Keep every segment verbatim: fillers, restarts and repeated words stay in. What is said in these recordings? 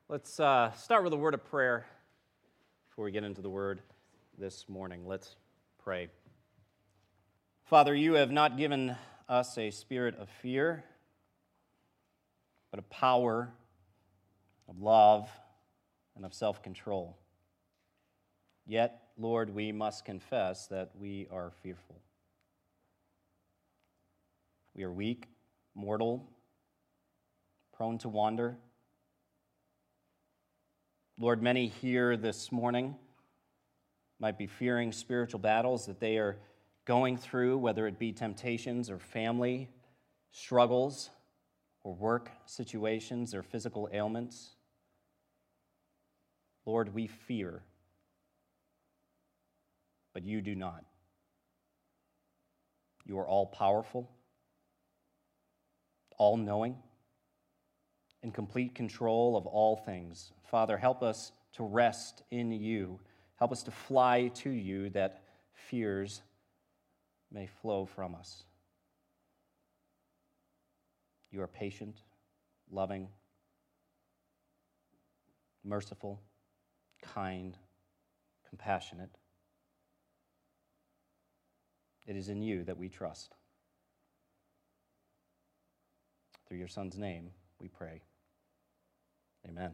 Let's uh, start with a word of prayer before we get into the word this morning. Let's pray. Father, you have not given us a spirit of fear, but of power, of love, and of self-control. Yet, Lord, we must confess that we are fearful. We are weak, mortal, prone to wander. Lord, many here this morning might be fearing spiritual battles that they are going through, whether it be temptations or family struggles or work situations or physical ailments. Lord, we fear, but you do not. You are all-powerful, all-knowing, in complete control of all things. Father, help us to rest in you. Help us to fly to you that fears may flow from us. You are patient, loving, merciful, kind, compassionate. It is in you that we trust. Through your Son's name, we pray. Amen.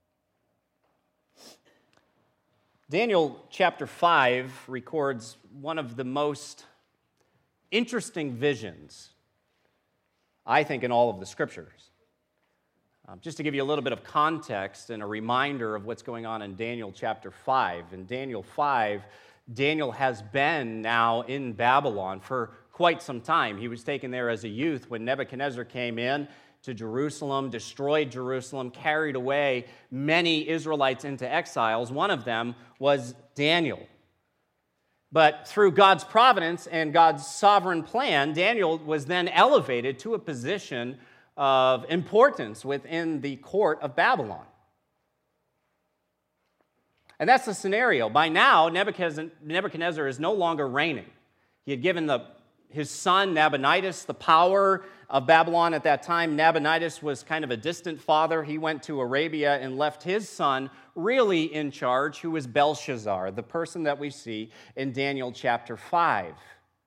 Daniel chapter five records one of the most interesting visions, I think, in all of the scriptures. Um, just to give you a little bit of context and a reminder of what's going on in Daniel chapter five. In Daniel five, Daniel has been now in Babylon for quite some time. He was taken there as a youth when Nebuchadnezzar came in to Jerusalem, destroyed Jerusalem, carried away many Israelites into exiles. One of them was Daniel. But through God's providence and God's sovereign plan, Daniel was then elevated to a position of importance within the court of Babylon. And that's the scenario. By now, Nebuchadnezzar is no longer reigning. He had given the, his son, Nabonidus, the power of Babylon at that time. Nabonidus was kind of a distant father. He went to Arabia and left his son really in charge, who was Belshazzar, the person that we see in Daniel chapter five.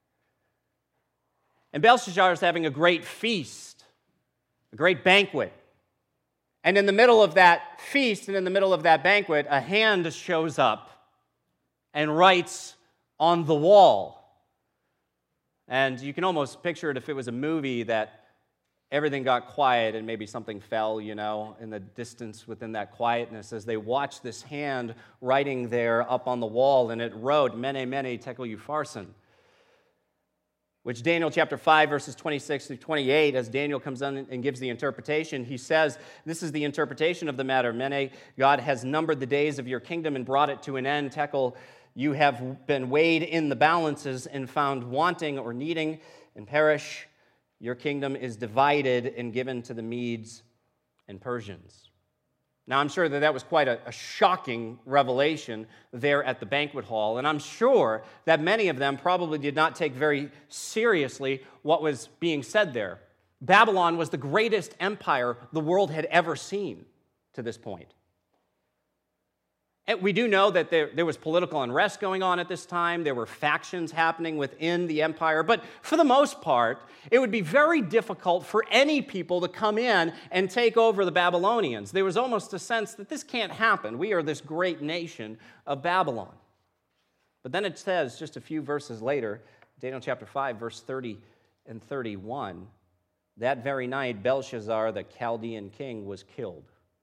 And Belshazzar is having a great feast, a great banquet. And in the middle of that feast and in the middle of that banquet, a hand shows up and writes on the wall. And you can almost picture it if it was a movie that everything got quiet and maybe something fell, you know, in the distance within that quietness as they watched this hand writing there up on the wall, and it wrote, Mene, Mene, Tekel Upharsin, which Daniel chapter five, verses twenty-six through twenty-eight, as Daniel comes on and gives the interpretation, he says, this is the interpretation of the matter. Mene, God has numbered the days of your kingdom and brought it to an end. Tekel, you have been weighed in the balances and found wanting or needing and perish. Your kingdom is divided and given to the Medes and Persians. Now, I'm sure that that was quite a, a shocking revelation there at the banquet hall, and I'm sure that many of them probably did not take very seriously what was being said there. Babylon was the greatest empire the world had ever seen to this point. And we do know that there, there was political unrest going on at this time. There were factions happening within the empire. But for the most part, it would be very difficult for any people to come in and take over the Babylonians. There was almost a sense that this can't happen. We are this great nation of Babylon. But then it says, just a few verses later, Daniel chapter five, verse thirty and thirty-one, that very night Belshazzar, the Chaldean king, was killed.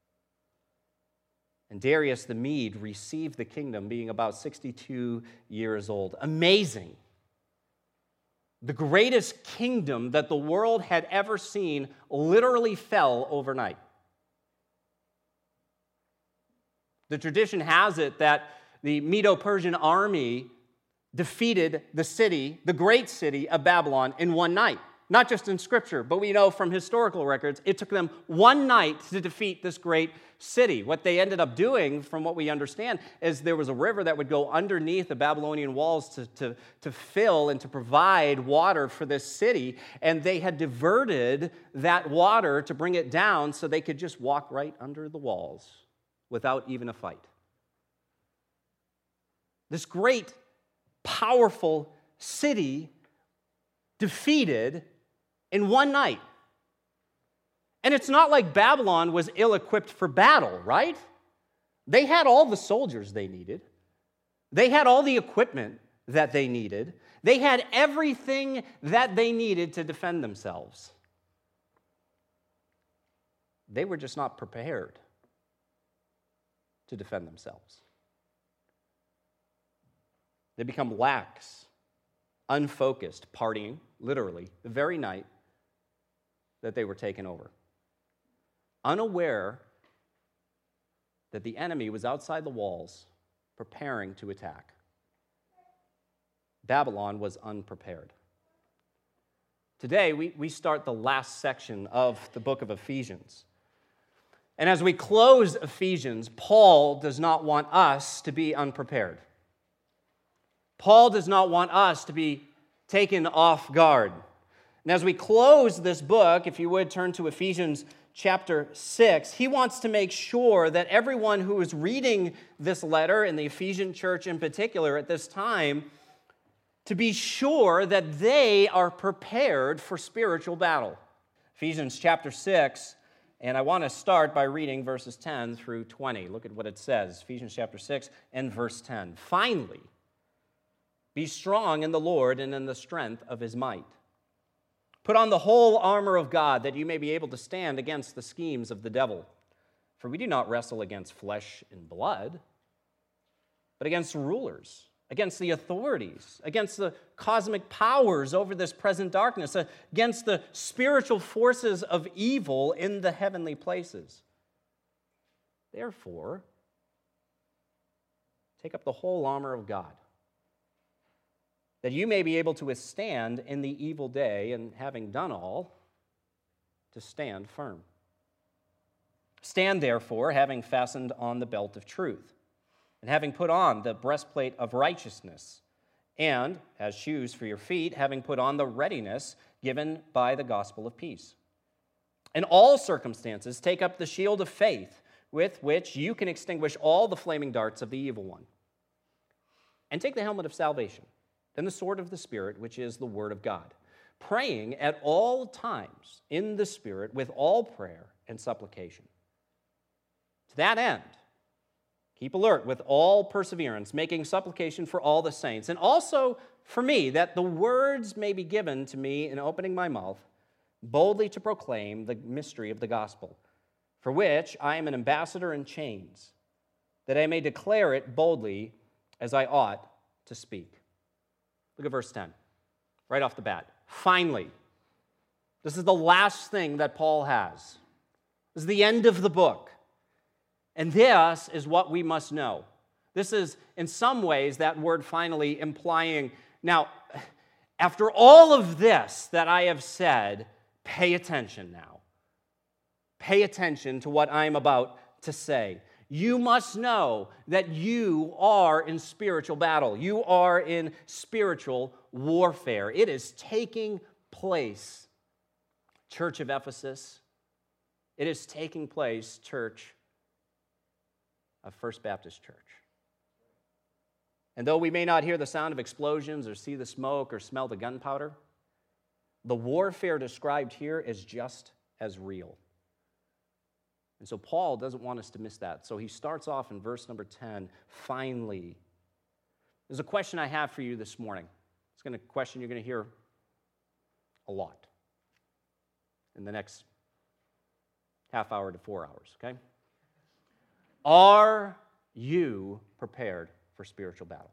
And Darius the Mede received the kingdom, being about sixty-two years old. Amazing. The greatest kingdom that the world had ever seen literally fell overnight. The tradition has it that the Medo-Persian army defeated the city, the great city of Babylon, in one night. Not just in Scripture, but we know from historical records, it took them one night to defeat this great city. What they ended up doing, from what we understand, is there was a river that would go underneath the Babylonian walls to, to, to fill and to provide water for this city, and they had diverted that water to bring it down so they could just walk right under the walls without even a fight. This great, powerful city defeated in one night. And it's not like Babylon was ill-equipped for battle, right? They had all the soldiers they needed. They had all the equipment that they needed. They had everything that they needed to defend themselves. They were just not prepared to defend themselves. They become lax, unfocused, partying, literally, the very night that they were taken over. Unaware that the enemy was outside the walls, preparing to attack. Babylon was unprepared. Today, we, we start the last section of the book of Ephesians. And as we close Ephesians, Paul does not want us to be unprepared. Paul does not want us to be taken off guard. And as we close this book, if you would turn to Ephesians chapter six, he wants to make sure that everyone who is reading this letter, in the Ephesian church in particular at this time, to be sure that they are prepared for spiritual battle. Ephesians chapter six, and I want to start by reading verses ten through twenty. Look at what it says, Ephesians chapter six and verse ten. Finally, be strong in the Lord and in the strength of his might. Put on the whole armor of God, that you may be able to stand against the schemes of the devil. For we do not wrestle against flesh and blood, but against rulers, against the authorities, against the cosmic powers over this present darkness, against the spiritual forces of evil in the heavenly places. Therefore, take up the whole armor of God, that you may be able to withstand in the evil day, and having done all, to stand firm. Stand therefore, having fastened on the belt of truth, and having put on the breastplate of righteousness, and, as shoes for your feet, having put on the readiness given by the gospel of peace. In all circumstances, take up the shield of faith, with which you can extinguish all the flaming darts of the evil one. And take the helmet of salvation, then the sword of the Spirit, which is the word of God, praying at all times in the Spirit with all prayer and supplication. To that end, keep alert with all perseverance, making supplication for all the saints, and also for me, that the words may be given to me in opening my mouth, boldly to proclaim the mystery of the gospel, for which I am an ambassador in chains, that I may declare it boldly as I ought to speak. Look at verse ten, right off the bat. Finally, this is the last thing that Paul has. This is the end of the book. And this is what we must know. This is, in some ways, that word finally implying, now, after all of this that I have said, pay attention now. Pay attention to what I'm about to say. You must know that you are in spiritual battle. You are in spiritual warfare. It is taking place, Church of Ephesus. It is taking place, Church of First Baptist Church. And though we may not hear the sound of explosions or see the smoke or smell the gunpowder, the warfare described here is just as real. And so Paul doesn't want us to miss that. So he starts off in verse number ten, finally. There's a question I have for you this morning. It's going to a question you're going to hear a lot in the next half hour to four hours, okay? Are you prepared for spiritual battle?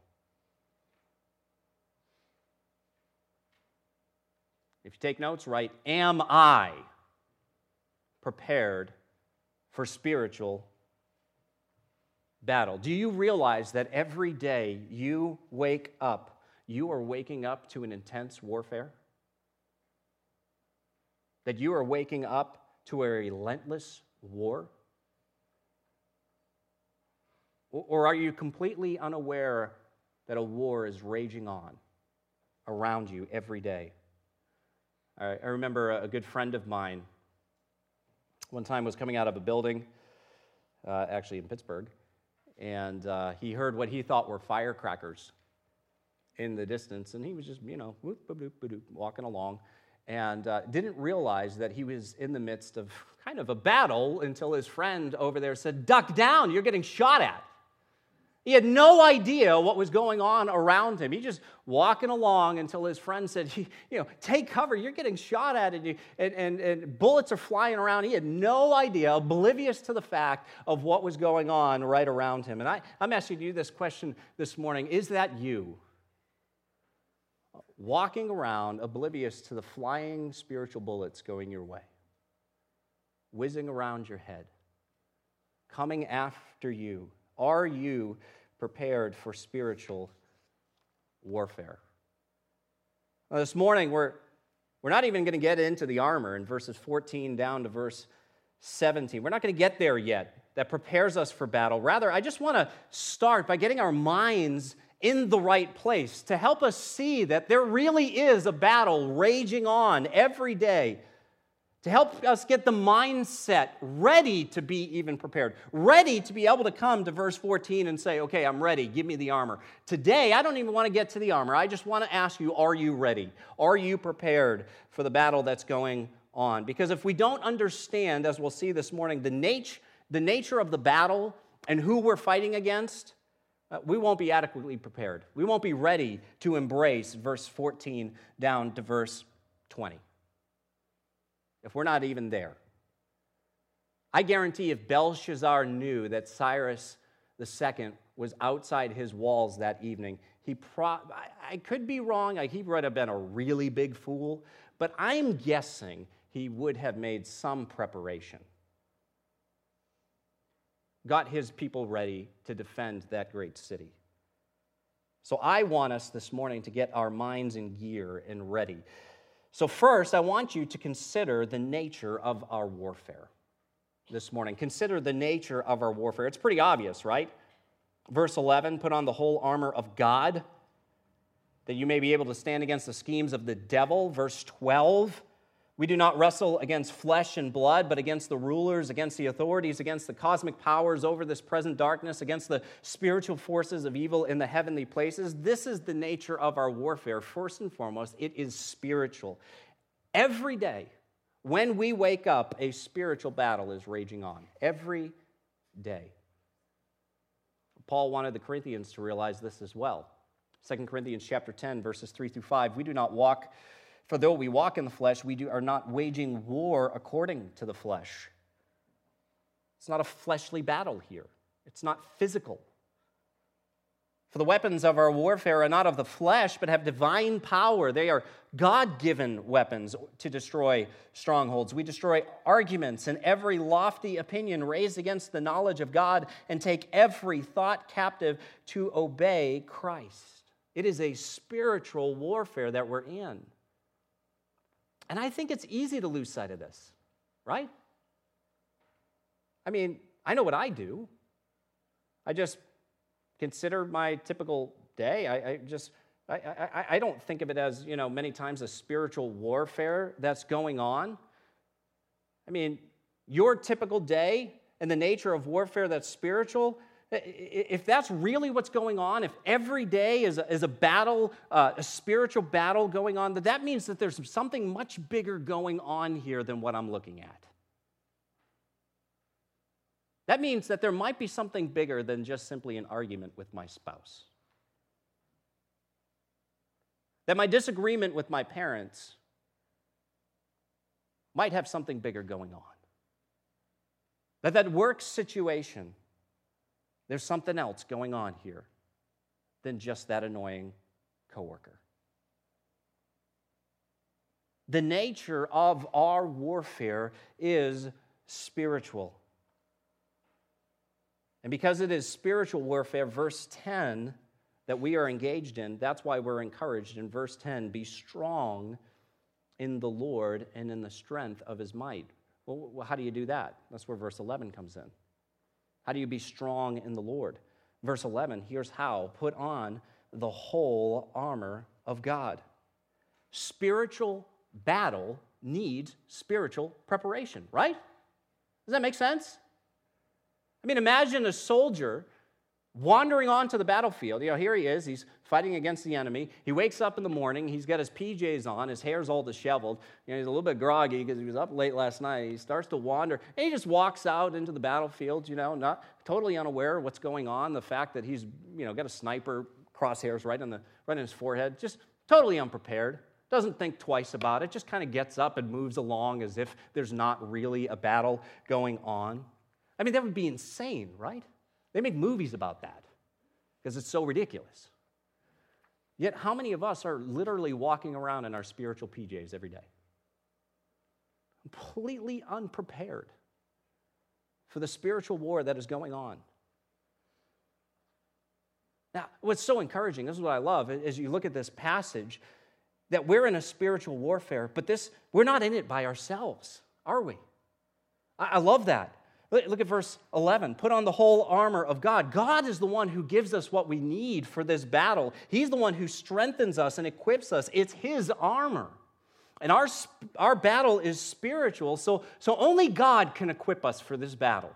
If you take notes, write, am I prepared for spiritual battle? Do you realize that every day you wake up, you are waking up to an intense warfare? That you are waking up to a relentless war? Or are you completely unaware that a war is raging on around you every day? I remember a good friend of mine one time was coming out of a building, uh, actually in Pittsburgh, and uh, he heard what he thought were firecrackers in the distance, and he was just, you know, whoop, whoop, whoop, whoop, whoop, walking along, and uh, didn't realize that he was in the midst of kind of a battle until his friend over there said, "Duck down, you're getting shot at." He had no idea what was going on around him. He just walking along until his friend said, you know, "Take cover, you're getting shot at," and, you, and, and, and bullets are flying around. He had no idea, oblivious to the fact of what was going on right around him. And I, I'm asking you this question this morning: is that you? Walking around oblivious to the flying spiritual bullets going your way, whizzing around your head, coming after you. Are you prepared for spiritual warfare? Well, this morning, we're, we're not even going to get into the armor in verses fourteen down to verse seventeen. We're not going to get there yet. That prepares us for battle. Rather, I just want to start by getting our minds in the right place to help us see that there really is a battle raging on every day, to help us get the mindset ready to be even prepared, ready to be able to come to verse fourteen and say, "Okay, I'm ready, give me the armor." Today, I don't even want to get to the armor. I just want to ask you, are you ready? Are you prepared for the battle that's going on? Because if we don't understand, as we'll see this morning, the, nat- the nature of the battle and who we're fighting against, uh, we won't be adequately prepared. We won't be ready to embrace verse fourteen down to verse twenty. If we're not even there. I guarantee if Belshazzar knew that Cyrus the Second was outside his walls that evening, he pro- I, I could be wrong, he would have been a really big fool, but I'm guessing he would have made some preparation. Got his people ready to defend that great city. So I want us this morning to get our minds in gear and ready. So first, I want you to consider the nature of our warfare this morning. Consider the nature of our warfare. It's pretty obvious, right? Verse eleven, put on the whole armor of God, that you may be able to stand against the schemes of the devil. Verse twelve, we do not wrestle against flesh and blood, but against the rulers, against the authorities, against the cosmic powers over this present darkness, against the spiritual forces of evil in the heavenly places. This is the nature of our warfare. First and foremost, it is spiritual. Every day, when we wake up, a spiritual battle is raging on. Every day. Paul wanted the Corinthians to realize this as well. Second Corinthians chapter ten, verses three through five, we do not walk... For though we walk in the flesh, we do, are not waging war according to the flesh. It's not a fleshly battle here. It's not physical. For the weapons of our warfare are not of the flesh, but have divine power. They are God-given weapons to destroy strongholds. We destroy arguments and every lofty opinion raised against the knowledge of God and take every thought captive to obey Christ. It is a spiritual warfare that we're in. And I think it's easy to lose sight of this, right? I mean, I know what I do. I just consider my typical day. I, I just, I, I, I don't think of it as, you know, many times a spiritual warfare that's going on. I mean, your typical day and the nature of warfare that's spiritual, if that's really what's going on, if every day is a, is a battle, uh, a spiritual battle going on, that that means that there's something much bigger going on here than what I'm looking at. That means that there might be something bigger than just simply an argument with my spouse. That my disagreement with my parents might have something bigger going on. That that work situation, there's something else going on here than just that annoying coworker. The nature of our warfare is spiritual. And because it is spiritual warfare, verse ten, that we are engaged in, that's why we're encouraged in verse ten, be strong in the Lord and in the strength of his might. Well, how do you do that? That's where verse eleven comes in. How do you be strong in the Lord? Verse eleven, here's how. Put on the whole armor of God. Spiritual battle needs spiritual preparation, right? Does that make sense? I mean, imagine a soldier wandering onto the battlefield. You know, here he is. He's fighting against the enemy. He wakes up in the morning. He's got his P Js on. His hair's all disheveled. You know, he's a little bit groggy because he was up late last night. He starts to wander, and he just walks out into the battlefield, you know, not totally unaware of what's going on. The fact that he's, you know, got a sniper crosshairs right in the right in his forehead, just totally unprepared. Doesn't think twice about it. Just kind of gets up and moves along as if there's not really a battle going on. I mean, that would be insane, right? They make movies about that because it's so ridiculous. Yet, how many of us are literally walking around in our spiritual P Js every day? Completely unprepared for the spiritual war that is going on. Now, what's so encouraging, this is what I love, as you look at this passage, that we're in a spiritual warfare, but this we're not in it by ourselves, are we? I, I love that. Look at verse eleven. Put on the whole armor of God. God is the one who gives us what we need for this battle. He's the one who strengthens us and equips us. It's His armor. And our, our battle is spiritual, so, so only God can equip us for this battle.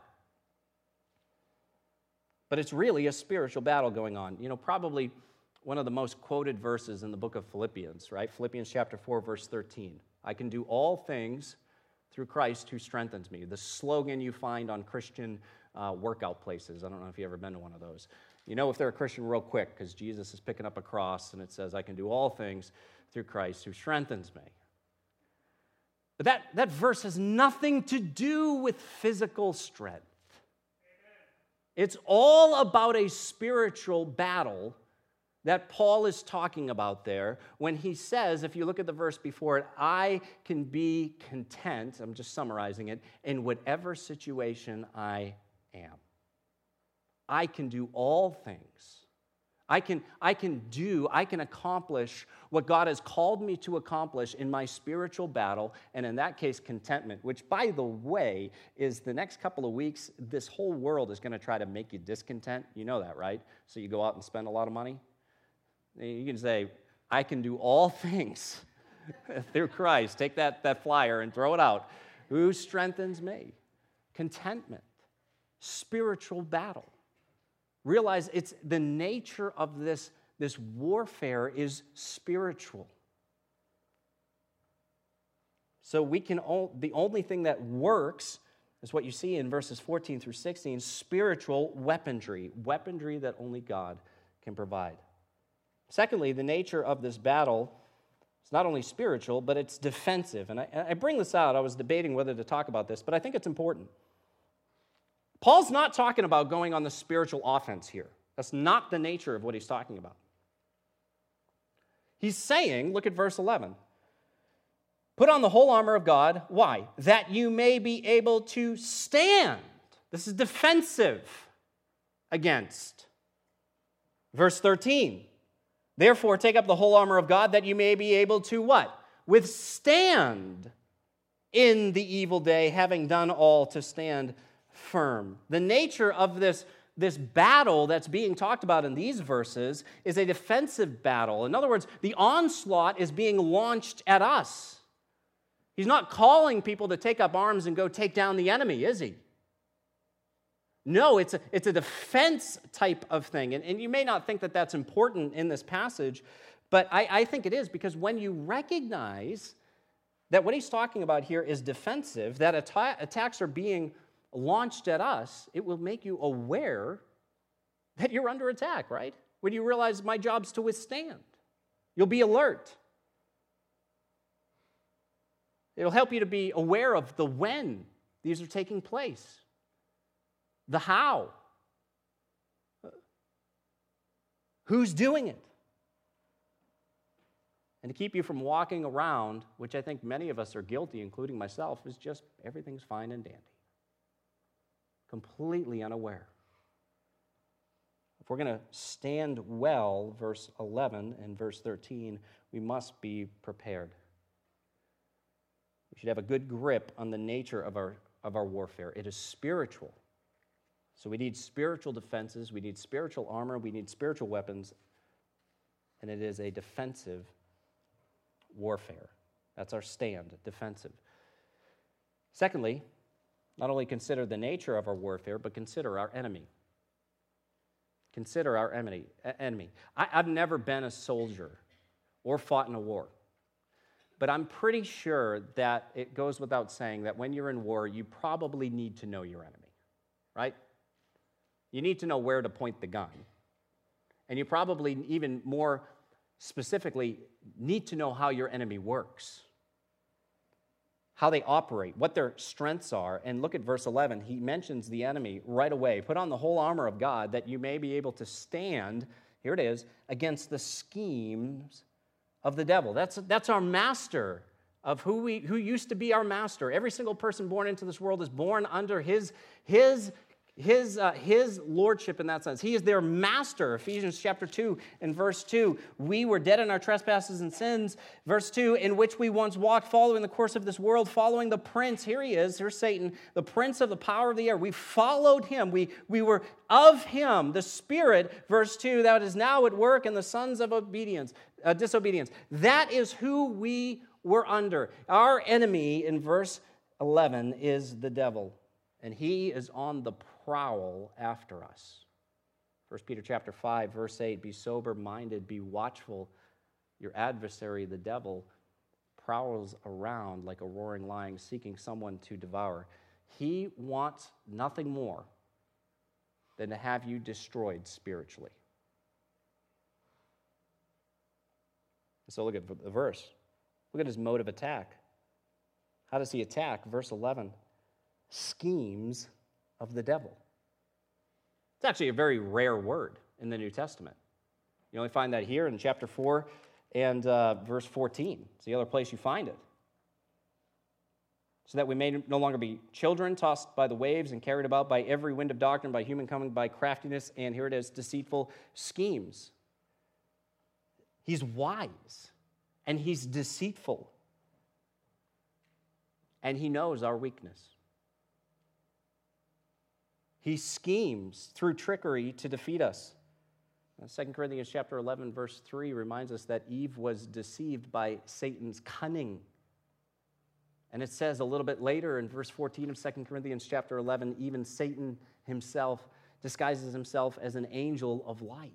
But it's really a spiritual battle going on. You know, probably one of the most quoted verses in the book of Philippians, right? Philippians chapter four, verse thirteen. I can do all things through Christ who strengthens me. The slogan you find on Christian uh, workout places. I don't know if you've ever been to one of those. You know if they're a Christian real quick because Jesus is picking up a cross and it says, I can do all things through Christ who strengthens me. But that, that verse has nothing to do with physical strength. It's all about a spiritual battle that Paul is talking about there when he says, if you look at the verse before it, I can be content, I'm just summarizing it, in whatever situation I am. I can do all things. I can, I can do, I can accomplish what God has called me to accomplish in my spiritual battle, and in that case, contentment, which, by the way, is the next couple of weeks, this whole world is going to try to make you discontent. You know that, right? So you go out and spend a lot of money. You can say, I can do all things through Christ. Take that, that flyer and throw it out. Who strengthens me? Contentment. Spiritual battle. Realize it's the nature of this, this warfare is spiritual. So we can, the only thing that works is what you see in verses fourteen through sixteen, spiritual weaponry. Weaponry that only God can provide. Secondly, the nature of this battle is not only spiritual, but it's defensive. And I, I bring this out. I was debating whether to talk about this, but I think it's important. Paul's not talking about going on the spiritual offense here. That's not the nature of what he's talking about. He's saying, look at verse eleven, put on the whole armor of God. Why? That you may be able to stand. This is defensive against. Verse thirteen, therefore, take up the whole armor of God that you may be able to what? Withstand in the evil day, having done all to stand firm. The nature of this, this battle that's being talked about in these verses is a defensive battle. In other words, the onslaught is being launched at us. He's not calling people to take up arms and go take down the enemy, is he? No, it's a, it's a defense type of thing. And, and you may not think that that's important in this passage, but I, I think it is, because when you recognize that what he's talking about here is defensive, that atta- attacks are being launched at us, it will make you aware that you're under attack, right? When you realize my job's to withstand. You'll be alert. It'll help you to be aware of the when these are taking place. The how. Who's doing it? And to keep you from walking around, which I think many of us are guilty, including myself, is just everything's fine and dandy. Completely unaware. If we're going to stand well, verse eleven and verse thirteen, we must be prepared. We should have a good grip on the nature of our, of our warfare. It is spiritual. So we need spiritual defenses, we need spiritual armor, we need spiritual weapons, and it is a defensive warfare. That's our stand, defensive. Secondly, Not only consider the nature of our warfare, but consider our enemy. Consider our enemy. enemy. I, I've never been a soldier or fought in a war. But I'm pretty sure that it goes without saying that when you're in war, you probably need to know your enemy, right? You need to know where to point the gun. And you probably, even more specifically, need to know how your enemy works, how they operate, what their strengths are. And look at verse eleven. He mentions the enemy right away. Put on the whole armor of God that you may be able to stand, here it is, against the schemes of the devil. That's, that's our master of who we who used to be our master. Every single person born into this world is born under his, his, his, uh, his lordship in that sense. He is their master. Ephesians chapter two and verse two. We were dead in our trespasses and sins. Verse two, in which we once walked, following the course of this world, following the prince. Here he is. Here's Satan, the prince of the power of the air. We followed him. We, we were of him, the Spirit, verse two, that is now at work in the sons of obedience. Uh, disobedience. That is who we were under. Our enemy in verse eleven is the devil, and he is on the prowl after us. First Peter chapter five, verse eight, be sober-minded, be watchful. Your adversary, the devil, prowls around like a roaring lion, seeking someone to devour. He wants nothing more than to have you destroyed spiritually. So look at the verse. Look at his mode of attack. How does he attack? Verse eleven, schemes of the devil. It's actually a very rare word in the New Testament. You only find that here in chapter four and uh, verse fourteen. It's the other place you find it. So that we may no longer be children tossed by the waves and carried about by every wind of doctrine, by human cunning, by craftiness, and here it is, deceitful schemes. He's wise, and he's deceitful, and he knows our weakness. He schemes through trickery to defeat us. Second Corinthians chapter eleven, verse three reminds us that Eve was deceived by Satan's cunning. And it says a little bit later in verse fourteen of Second Corinthians chapter eleven, even Satan himself disguises himself as an angel of light.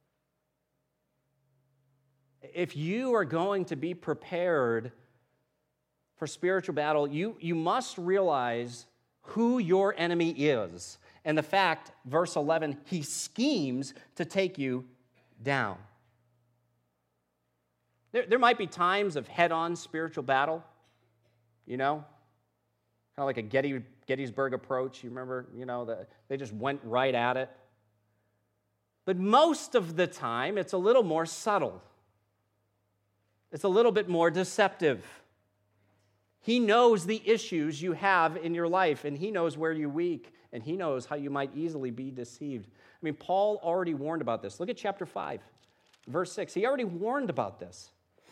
If you are going to be prepared for spiritual battle, you, you must realize who your enemy is. And the fact, verse eleven, he schemes to take you down. There, there might be times of head-on spiritual battle, you know, kind of like a Getty, Gettysburg approach. You remember, you know, the, they just went right at it. But most of the time, it's a little more subtle. It's a little bit more deceptive. He knows the issues you have in your life, and he knows where you're weak, and he knows how you might easily be deceived. I mean, Paul already warned about this. Look at chapter five, verse six. He already warned about this.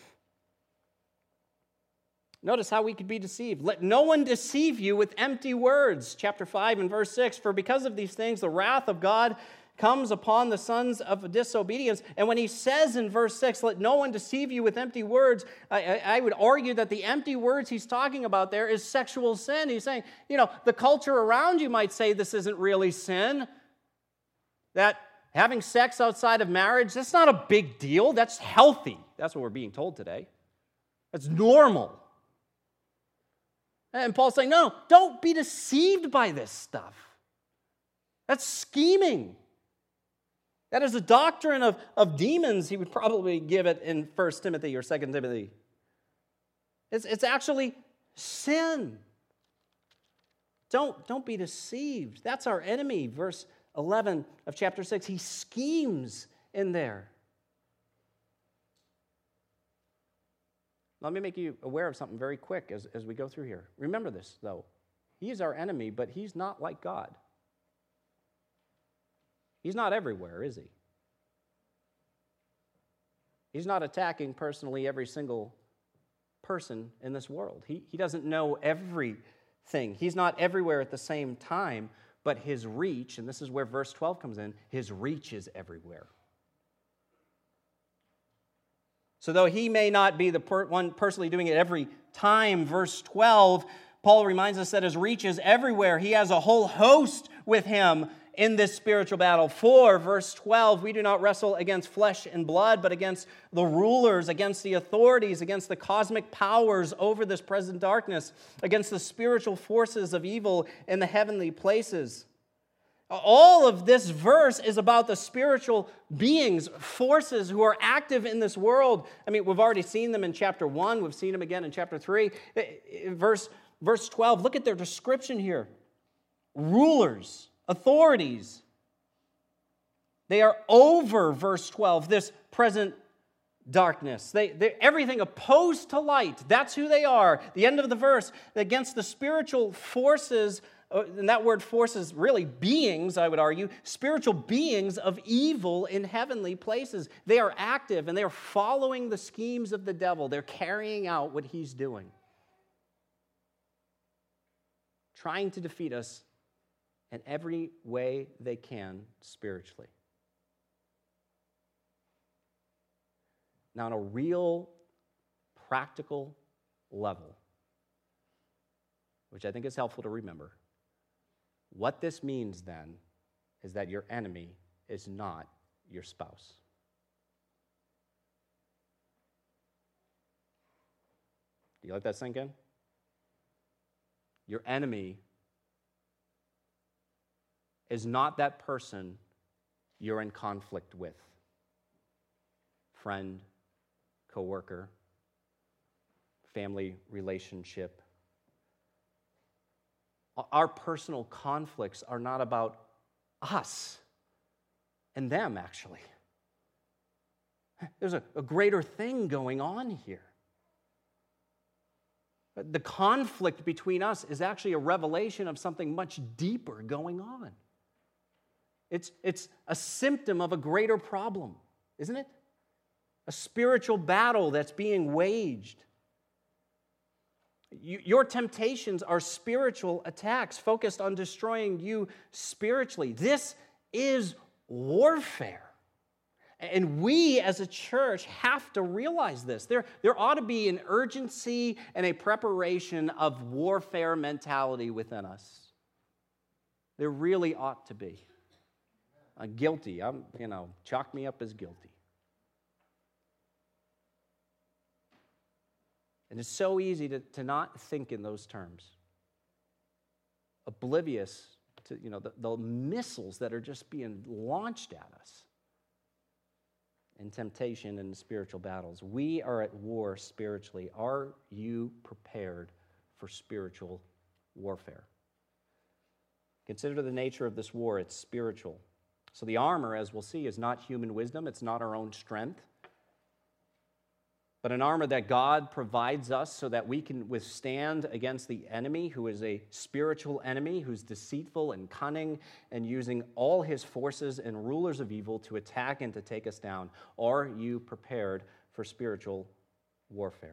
Notice how we could be deceived. Let no one deceive you with empty words. Chapter five and verse six. For because of these things, the wrath of God comes upon the sons of disobedience. And when he says in verse six, let no one deceive you with empty words, I, I, I would argue that the empty words he's talking about there is sexual sin. He's saying, you know, the culture around you might say this isn't really sin. That having sex outside of marriage, that's not a big deal. That's healthy. That's what we're being told today. That's normal. And Paul's saying, no, don't be deceived by this stuff. That's scheming. That is a doctrine of, of demons, he would probably give it in First Timothy or Second Timothy. It's, it's actually sin. Don't, don't be deceived. That's our enemy. Verse eleven of chapter six, he schemes in there. Let me make you aware of something very quick as, as we go through here. Remember this, though. He is our enemy, but he's not like God. He's not everywhere, is he? He's not attacking personally every single person in this world. He, he doesn't know everything. He's not everywhere at the same time, but his reach, and this is where verse twelve comes in, his reach is everywhere. So though he may not be the per- one personally doing it every time, verse twelve, Paul reminds us that his reach is everywhere. He has a whole host with him in this spiritual battle. For, verse twelve, we do not wrestle against flesh and blood, but against the rulers, against the authorities, against the cosmic powers over this present darkness, against the spiritual forces of evil in the heavenly places. All of this verse is about the spiritual beings, forces who are active in this world. I mean, we've already seen them in chapter one. We've seen them again in chapter three. Verse, verse twelve, look at their description here. Rulers, authorities. They are over, verse twelve, this present darkness. They, they everything opposed to light. That's who they are. The end of the verse, against the spiritual forces. And that word forces, really beings, I would argue, spiritual beings of evil in heavenly places. They are active and they are following the schemes of the devil. They're carrying out what he's doing, trying to defeat us in every way they can spiritually. Now, on a real practical level, which I think is helpful to remember, what this means then is that your enemy is not your spouse. Do you let that sink in? Your enemy is not that person you're in conflict with. Friend, coworker, family relationship. Our personal conflicts are not about us and them, actually. There's a, a greater thing going on here. The conflict between us is actually a revelation of something much deeper going on. It's, it's a symptom of a greater problem, isn't it? A spiritual battle that's being waged. You, your temptations are spiritual attacks focused on destroying you spiritually. This is warfare. And we as a church have to realize this. There, there ought to be an urgency and a preparation of warfare mentality within us. There really ought to be. Uh, guilty. I'm, you know, chalk me up as guilty. And it's so easy to, to not think in those terms. Oblivious to, you know, the, the missiles that are just being launched at us in temptation and spiritual battles. We are at war spiritually. Are you prepared for spiritual warfare? Consider the nature of this war. It's spiritual. So the armor, as we'll see, is not human wisdom. It's not our own strength, but an armor that God provides us so that we can withstand against the enemy, who is a spiritual enemy, who's deceitful and cunning and using all his forces and rulers of evil to attack and to take us down. Are you prepared for spiritual warfare?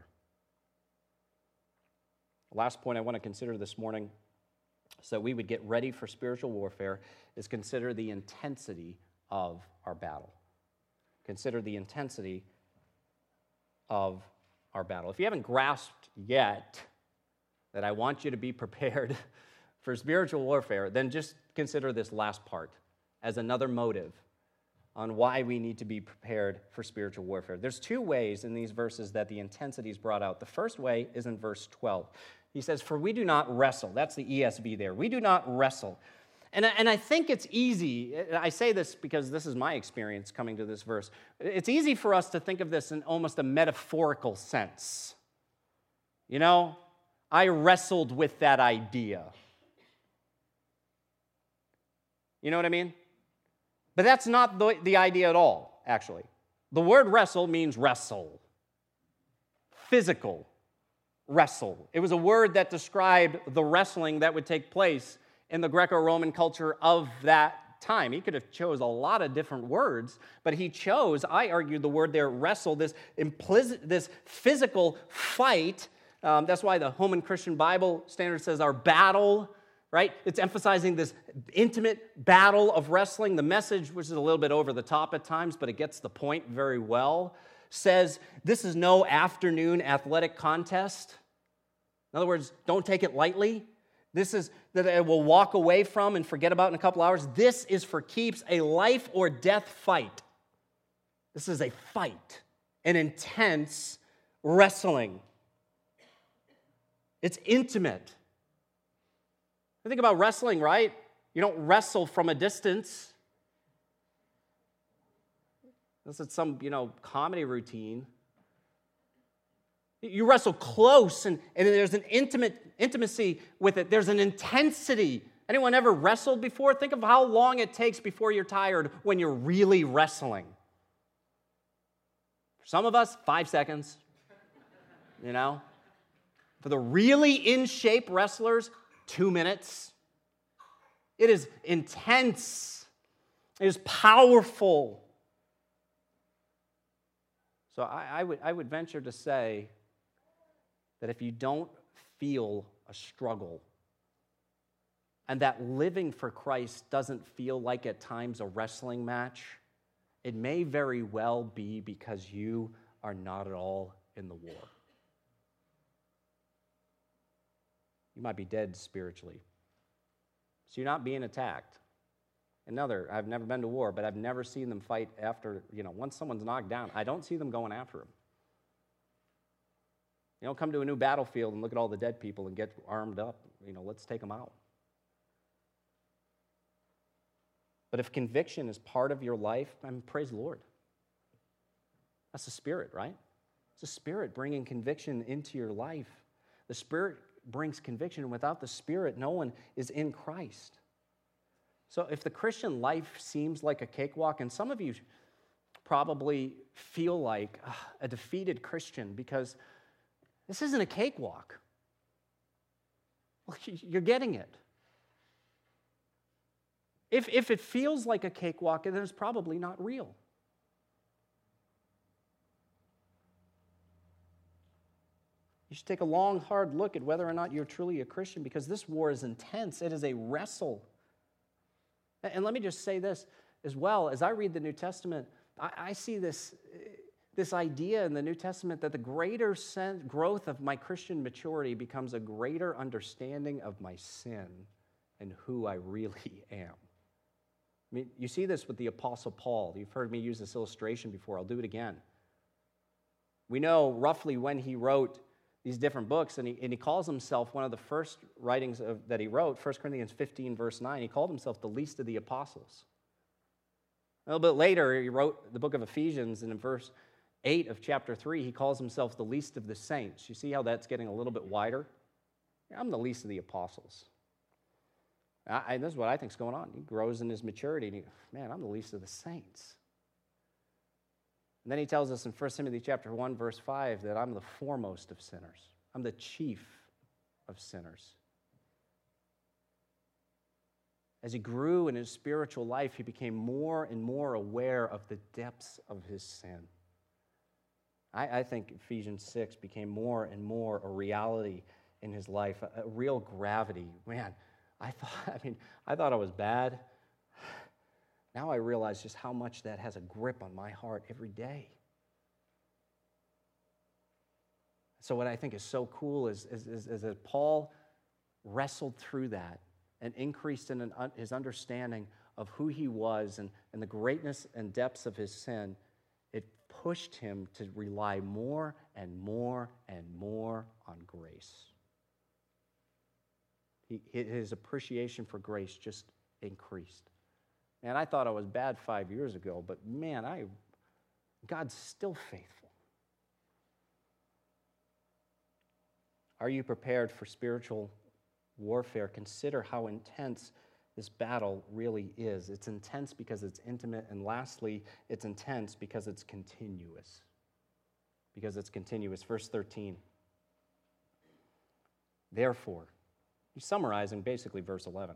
Last point I want to consider this morning, so we would get ready for spiritual warfare, is consider the intensity of our battle. Consider the intensity of our battle. If you haven't grasped yet that I want you to be prepared for spiritual warfare, then just consider this last part as another motive on why we need to be prepared for spiritual warfare. There's two ways in these verses that the intensity is brought out. The first way is in verse twelve. He says, "For we do not wrestle." That's the E S V there. We do not wrestle. And, and I think it's easy, I say this because this is my experience coming to this verse, it's easy for us to think of this in almost a metaphorical sense. You know, I wrestled with that idea. You know what I mean? But that's not the, the idea at all, actually. The word wrestle means wrestle. Physical wrestle. It was a word that described the wrestling that would take place in the Greco-Roman culture of that time. He could have chose a lot of different words, but he chose, I argued, the word there, wrestle, this implicit, this physical fight. Um, that's why the Holman Christian Bible Standard says our battle, right? It's emphasizing this intimate battle of wrestling. The Message, which is a little bit over the top at times, but it gets the point very well, says this is no afternoon athletic contest. In other words, don't take it lightly. This is that it will walk away from and forget about in a couple hours. This is for keeps, a life or death fight. This is a fight, an intense wrestling. It's intimate. Think about wrestling, right? You don't wrestle from a distance. This is some, you know, comedy routine. You wrestle close, and, and there's an intimate intimacy with it. There's an intensity. Anyone ever wrestled before? Think of how long it takes before you're tired when you're really wrestling. For some of us, five seconds. You know? For the really in-shape wrestlers, two minutes. It is intense. It is powerful. So I, I would, I would venture to say that if you don't feel a struggle, and that living for Christ doesn't feel like at times a wrestling match, it may very well be because you are not at all in the war. You might be dead spiritually. So you're not being attacked. Another, I've never been to war, but I've never seen them fight after, you know, once someone's knocked down, I don't see them going after him. You don't come to a new battlefield and look at all the dead people and get armed up. You know, let's take them out. But if conviction is part of your life, I mean, praise the Lord. That's the Spirit, right? It's the Spirit bringing conviction into your life. The Spirit brings conviction, and without the Spirit, no one is in Christ. So if the Christian life seems like a cakewalk, and some of you probably feel like uh, a defeated Christian because this isn't a cakewalk. Well, you're getting it. If, if it feels like a cakewalk, then it's probably not real. You should take a long, hard look at whether or not you're truly a Christian, because this war is intense. It is a wrestle. And let me just say this as well. As I read the New Testament, I, I see this, this idea in the New Testament that the greater sense, growth of my Christian maturity becomes a greater understanding of my sin and who I really am. I mean, you see this with the Apostle Paul. You've heard me use this illustration before. I'll do it again. We know roughly when he wrote these different books, and he, and he calls himself, one of the first writings of, that he wrote, First Corinthians fifteen, verse nine, he called himself the least of the apostles. A little bit later, he wrote the book of Ephesians, and in verse eight of chapter three, he calls himself the least of the saints. You see how that's getting a little bit wider? I'm the least of the apostles. I, I, this is what I think is going on. He grows in his maturity, and he, man, I'm the least of the saints. And then he tells us in First Timothy chapter one, verse five, that I'm the foremost of sinners. I'm the chief of sinners. As he grew in his spiritual life, he became more and more aware of the depths of his sin. I, I think Ephesians six became more and more a reality in his life, a, a real gravity. Man, I thought, I mean, I thought I was bad. Now I realize just how much that has a grip on my heart every day. So what I think is so cool is, is, is, is that Paul wrestled through that and increased in an, his understanding of who he was and, and the greatness and depths of his sin. It pushed him to rely more and more and more on grace. He, his appreciation for grace just increased. And I thought I was bad five years ago, but man, I God's still faithful. Are you prepared for spiritual warfare? Consider how intense this battle really is. It's intense because it's intimate, and lastly, it's intense because it's continuous. Because it's continuous. Verse thirteen. Therefore, he's summarizing basically verse eleven.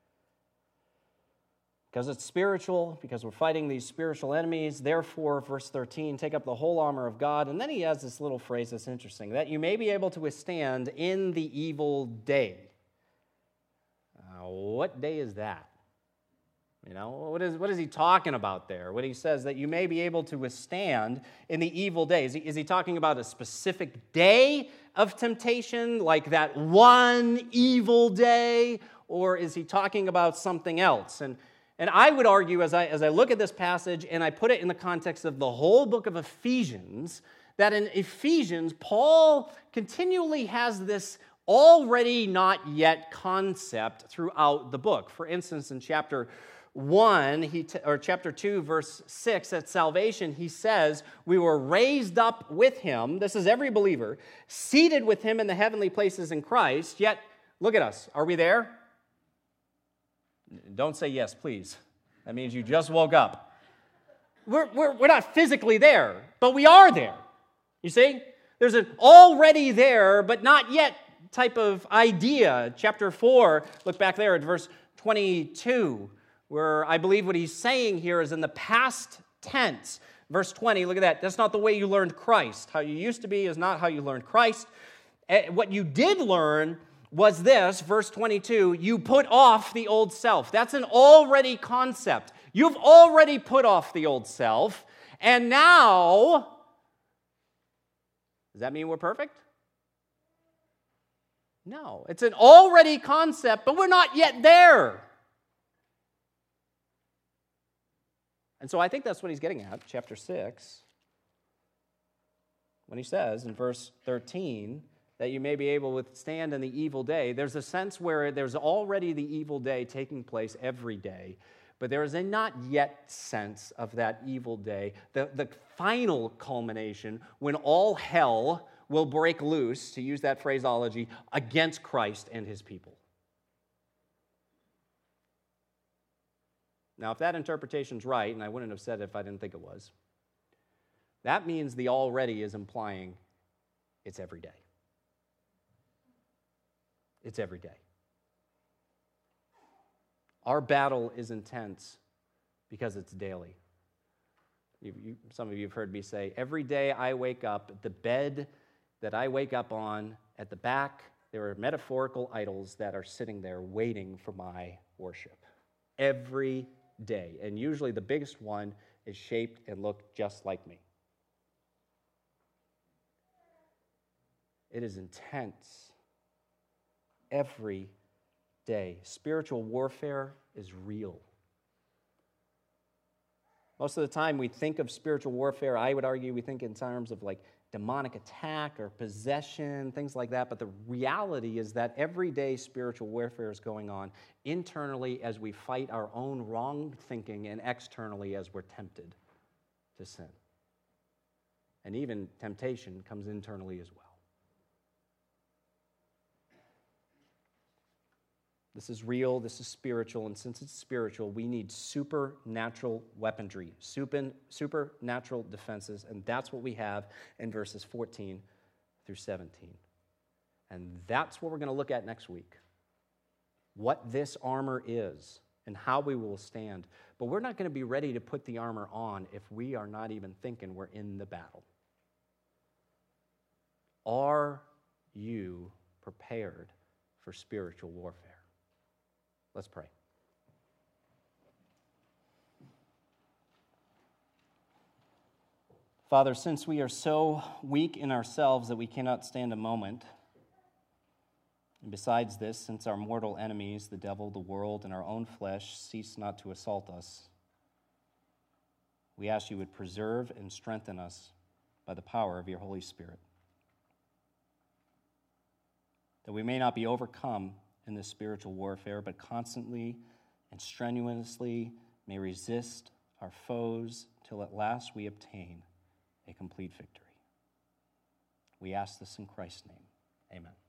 Because it's spiritual, because we're fighting these spiritual enemies, therefore, verse thirteen, take up the whole armor of God. And then he has this little phrase that's interesting, that you may be able to withstand in the evil day. Uh, what day is that? You know, what is, what is he talking about there when he says that you may be able to withstand in the evil day? Is he, is he talking about a specific day of temptation, like that one evil day, or is he talking about something else? And, and I would argue, as I, as I look at this passage and I put it in the context of the whole book of Ephesians, that in Ephesians, Paul continually has this already not yet concept throughout the book. For instance, in chapter one, he t- or chapter two, verse six, at salvation, he says, we were raised up with him, this is every believer, seated with him in the heavenly places in Christ, yet, look at us, are we there? Don't say yes, please. That means you just woke up. We're, we're, we're not physically there, but we are there. You see? There's an already there, but not yet type of idea. Chapter four, look back there at verse twenty-two, where I believe what he's saying here is in the past tense. Verse twenty, look at that. That's not the way you learned Christ. How you used to be is not how you learned Christ. What you did learn was this, verse twenty-two, you put off the old self. That's an already concept. You've already put off the old self, and now, does that mean we're perfect? No, it's an already concept, but we're not yet there. And so I think that's what he's getting at, chapter six, when he says in verse thirteen, that you may be able to withstand in the evil day. There's a sense where there's already the evil day taking place every day, but there is a not yet sense of that evil day, the, the final culmination when all hell will break loose, to use that phraseology, against Christ and his people. Now, if that interpretation's right, and I wouldn't have said it if I didn't think it was, that means the already is implying it's every day. It's every day. Our battle is intense because it's daily. You, you, some of you have heard me say, every day I wake up, the bed that I wake up on, at the back, there are metaphorical idols that are sitting there waiting for my worship. Every day. And usually the biggest one is shaped and looked just like me. It is intense. Every day. Spiritual warfare is real. Most of the time we think of spiritual warfare, I would argue we think in terms of like demonic attack or possession, things like that, but the reality is that everyday spiritual warfare is going on internally as we fight our own wrong thinking and externally as we're tempted to sin. And even temptation comes internally as well. This is real, this is spiritual, and since it's spiritual, we need supernatural weaponry, super, supernatural defenses, and that's what we have in verses fourteen through seventeen. And that's what we're going to look at next week, what this armor is and how we will stand. But we're not going to be ready to put the armor on if we are not even thinking we're in the battle. Are you prepared for spiritual warfare? Let's pray. Father, since we are so weak in ourselves that we cannot stand a moment, and besides this, since our mortal enemies, the devil, the world, and our own flesh, cease not to assault us, we ask you would preserve and strengthen us by the power of your Holy Spirit, that we may not be overcome in this spiritual warfare, but constantly and strenuously may resist our foes till at last we obtain a complete victory. We ask this in Christ's name. Amen.